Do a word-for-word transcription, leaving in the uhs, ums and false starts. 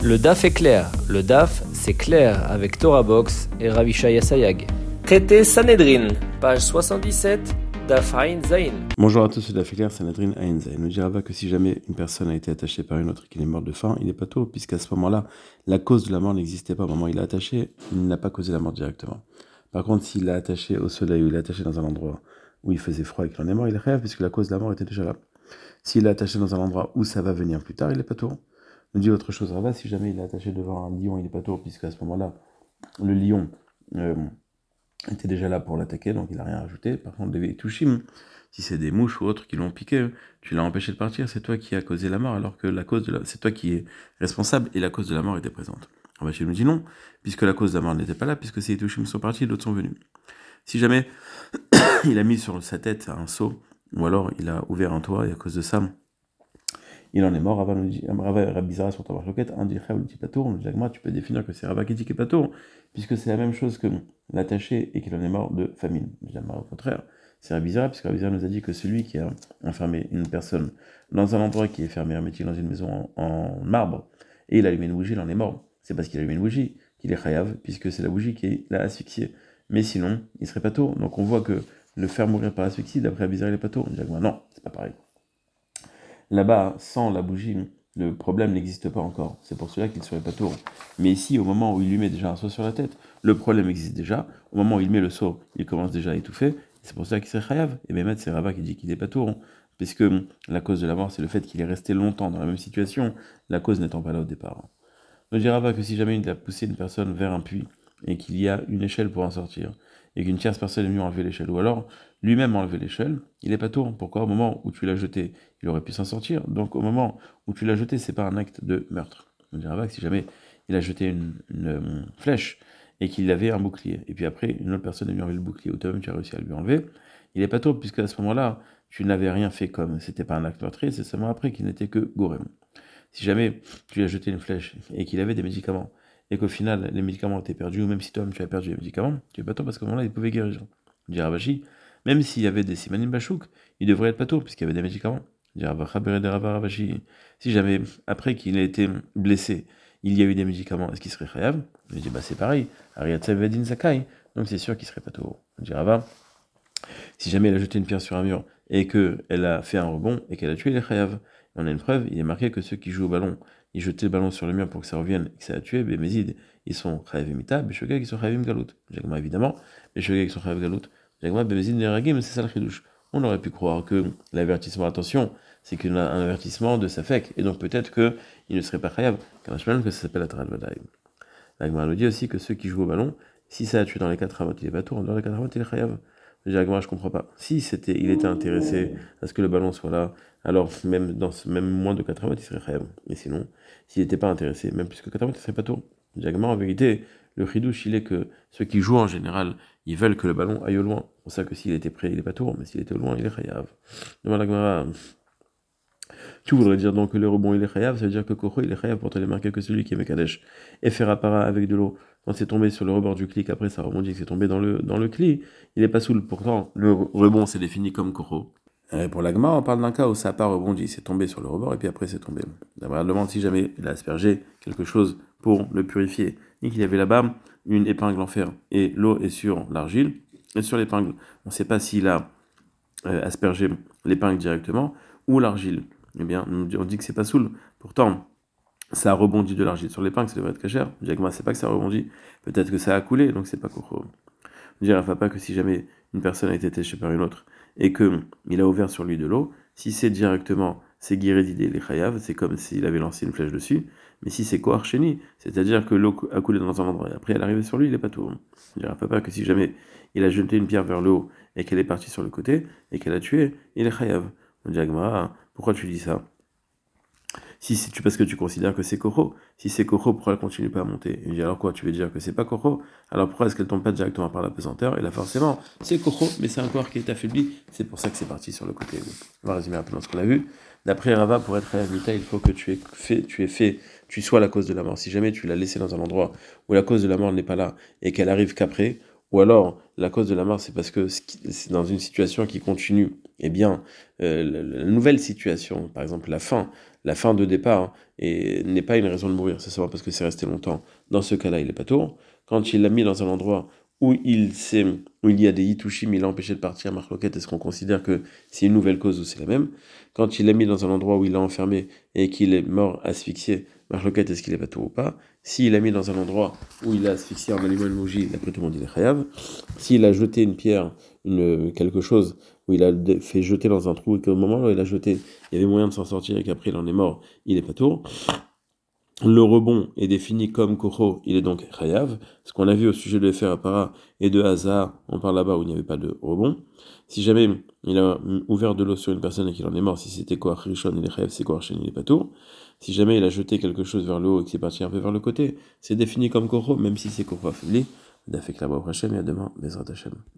Le D A F est clair. Le D A F, c'est clair avec Torah Box et Ravishaya Sayag. Traité Sanhedrin, page soixante-dix-sept, Daf Ain Zain. Bonjour à tous, c'est D A F est clair, Sanhedrin Ain Zain. Nous dira que si jamais une personne a été attachée par une autre et qu'il est mort de faim, il n'est pas tôt, puisqu'à ce moment-là, la cause de la mort n'existait pas. Au moment où il l'a attaché, il n'a pas causé la mort directement. Par contre, s'il l'a attaché au soleil ou il l'a attaché dans un endroit où il faisait froid et qu'il en est mort, il est rêve, puisque la cause de la mort était déjà là. S'il l'a attaché dans un endroit où ça va venir plus tard, il n'est pas tôt. Nous dit autre chose, Rava, si jamais il est attaché devant un lion, il n'est pas tôt, puisqu'à ce moment-là, le lion euh, était déjà là pour l'attaquer, donc il n'a rien ajouté. Par contre, les Tushim, si c'est des mouches ou autres qui l'ont piqué, tu l'as empêché de partir, c'est toi qui as causé la mort, alors que la cause de la... c'est toi qui es responsable et la cause de la mort était présente. Ravashi nous dit non, puisque la cause de la mort n'était pas là, puisque ces Tushim sont partis, d'autres sont venus. Si jamais il a mis sur sa tête un seau, ou alors il a ouvert un toit et à cause de ça, il en est mort. Rava nous dit, Rava et Rabbi Zara sont en marloquette, un dit Chav, l'autre dit Patour. On dit Agma, tu peux définir que c'est Rava qui dit qu'il est Patour, puisque c'est la même chose que l'attaché et qu'il en est mort de famine. Au contraire, c'est Rabbi Zara, puisque Rabbi Zara nous a dit que celui qui a enfermé une personne dans un endroit qui est fermé hermétique, dans une maison en, en marbre, et il a allumé une bougie, il en est mort. C'est parce qu'il a allumé une bougie qu'il est Chayav, puisque c'est la bougie qui l'a asphyxié. Mais sinon, il serait Patour. Donc on voit que le faire mourir par asphyxie, d'après Rabbi Zara, il est Patour. On dit Agma, non, c'est pas pareil. Là-bas, sans la bougie, le problème n'existe pas encore. C'est pour cela qu'il ne serait pas tour. Mais ici, au moment où il lui met déjà un seau sur la tête, le problème existe déjà. Au moment où il met le seau, il commence déjà à étouffer. C'est pour cela qu'il serait chayav. Et Bémet, c'est Rava qui dit qu'il n'est pas tour. Puisque la cause de la mort, c'est le fait qu'il est resté longtemps dans la même situation, la cause n'étant pas là au départ. On dit Rava que si jamais il a poussé une personne vers un puits, et qu'il y a une échelle pour en sortir, et qu'une tierce personne est venue enlever l'échelle, ou alors lui-même a enlevé l'échelle, il n'est pas tour. Pourquoi? Au moment où tu l'as jeté, il aurait pu s'en sortir. Donc au moment où tu l'as jeté, c'est pas un acte de meurtre. On dira que si jamais il a jeté une, une, une flèche et qu'il avait un bouclier, et puis après une autre personne est venue enlever le bouclier, ou toi-même tu as réussi à lui enlever, il n'est pas tour, puisque à ce moment-là, tu n'avais rien fait comme c'était pas un acte meurtrier, c'est seulement après qu'il n'était que gorem. Si jamais tu lui as jeté une flèche et qu'il avait des médicaments, et qu'au final les médicaments étaient perdus, ou même si toi-même tu as perdu les médicaments, tu es pas tour parce qu'à ce moment-là il pouvait guérir. On dira Ravashi, même s'il y avait des simanim bachouk, il devrait être pas tour puisqu'il y avait des médicaments. On dira Ravashi, si jamais après qu'il ait été blessé, il y a eu des médicaments, est-ce qu'il serait chayav? Je dis bah c'est pareil, Ariatsev Vedin Sakai, donc c'est sûr qu'il serait pas tour. On dira Rava, si jamais elle a jeté une pierre sur un mur et qu'elle a fait un rebond et qu'elle a tué les chayav, on a une preuve, il est marqué que ceux qui jouent au ballon, ils jetaient le ballon sur le mur pour que ça revienne et que ça a tué, Bémézid, ils sont chayav mita, Béchogeg, ils sont chayavim galout. Jagma évidemment, Béchogeg, ils sont chayav galout. Jagma, Bémézid, Neragim, c'est ça le chidouche. On aurait pu croire que l'avertissement, attention, c'est qu'un avertissement de Safek, et donc peut-être qu'il ne serait pas chayav, car je que ça s'appelle la Tarat Vadaï. Jagma nous dit aussi que ceux qui jouent au ballon, si ça a tué dans les quatre ramot, il est pas tour, dans les quatre ramot, il est chayav. Jagma, je comprends pas. Si c'était, il était intéressé à ce que le ballon soit là, alors même dans ce, même moins de quatre ramot, il serait chayav. Mais sinon, s'il n'était pas intéressé, même plus que quatre ramot, il serait pas tour. Jagma, en vérité, le chidouche, il est que ceux qui jouent en général, ils veulent que le ballon aille au loin. C'est pour ça que s'il était prêt, il est pas tour, mais s'il était au loin, il est chayav. Demande la Gemara, tu voudrais dire donc que le rebond il est chayav, ça veut dire que Koro il est chayav pour te les marquer que celui qui est Mekadesh et faire appara avec de l'eau. Quand c'est tombé sur le rebord du clic, après ça rebondit, que c'est tombé dans le, dans le cli, il est pas saoul. Pourtant, le rebond c'est défini comme Koro. Et pour l'agma, on parle d'un cas où ça n'a pas rebondi, c'est tombé sur le rebord et puis après c'est tombé. D'abord, demande si jamais il a aspergé quelque chose pour le purifier et qu'il y avait là-bas une épingle en fer et l'eau est sur l'argile et sur l'épingle. On ne sait pas s'il a euh, aspergé l'épingle directement ou l'argile. Eh bien, on dit que c'est pas saoul. Pourtant, ça a rebondi de l'argile sur l'épingle, ça devrait être cachère. L'agma, c'est pas que ça a rebondi, peut-être que ça a coulé, donc c'est pas cocho. On dirait pas que si jamais une personne a été attachée par une autre et qu'il a ouvert sur lui de l'eau, si c'est directement, c'est guérididé les chayav, c'est comme s'il avait lancé une flèche dessus, mais si c'est kohar sheni, c'est-à-dire que l'eau a coulé dans un endroit et après elle est arrivée sur lui, il n'est pas tout. On dirait pas que si jamais il a jeté une pierre vers le haut et qu'elle est partie sur le côté et qu'elle a tué, il est chayav. On dirait pourquoi tu dis ça? Si c'est parce que tu considères que c'est Koro, si c'est Koro, pourquoi elle continue pas à monter? Il dit alors quoi, tu veux dire que c'est pas Koro? Alors pourquoi est-ce qu'elle tombe pas directement par la pesanteur? Et là forcément, c'est Koro, mais c'est un corps qui est affaibli, c'est pour ça que c'est parti sur le côté. On va résumer un peu dans ce qu'on a vu. D'après Rava, pour être réhabilité, il faut que tu aies fait, tu aies fait, tu sois la cause de la mort. Si jamais tu l'as laissé dans un endroit où la cause de la mort n'est pas là et qu'elle arrive qu'après, ou alors la cause de la mort c'est parce que c'est dans une situation qui continue, eh bien euh, la, la nouvelle situation, par exemple la fin, la fin de départ, et n'est pas une raison de mourir, c'est seulement parce que c'est resté longtemps. Dans ce cas-là, il est pas tour. Quand il l'a mis dans un endroit où il, sait, où il y a des hitushim, il l'a empêché de partir, marloquette, est-ce qu'on considère que c'est une nouvelle cause ou c'est la même? Quand il l'a mis dans un endroit où il l'a enfermé et qu'il est mort asphyxié, marloquette, est-ce qu'il est pas tour ou pas? S'il l'a mis dans un endroit où il a asphyxié en allumant une bougie, d'après tout le monde, il est chayav. S'il a jeté une pierre, une, quelque chose, où il a fait jeter dans un trou et qu'au moment où il a jeté, il y avait moyen de s'en sortir et qu'après il en est mort, il est pas tour. Le rebond est défini comme Kocho, il est donc Chayav. Ce qu'on a vu au sujet de Efer Apara et de Hazar, on parle là-bas où il n'y avait pas de rebond. Si jamais il a ouvert de l'eau sur une personne et qu'il en est mort, si c'était Koach Rishon, il est Chayav, c'est Koach Sheni, il est pas tour. Si jamais il a jeté quelque chose vers le haut et que c'est parti un peu vers le côté, c'est défini comme Kocho, même si c'est Kocho affaibli. D'Afek là-bas au Hashem et à demain, Bezrat Hashem.